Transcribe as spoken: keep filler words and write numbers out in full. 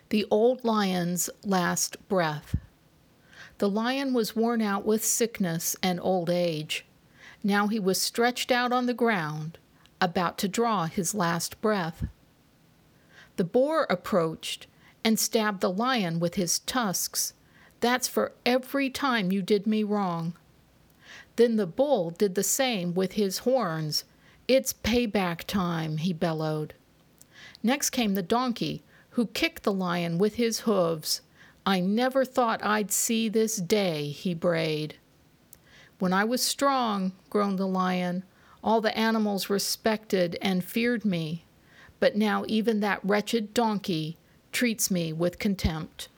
The Old Lion's Last Breath. The lion was worn out with sickness and old age. Now he was stretched out on the ground, about to draw his last breath. The boar approached and stabbed the lion with his tusks. "That's for every time you did me wrong." Then the bull did the same with his horns. "It's payback time," he bellowed. Next came the donkey, who kicked the lion with his hooves. "I never thought I'd see this day," he brayed. "When I was strong," groaned the lion, "all the animals respected and feared me. But now even that wretched donkey treats me with contempt."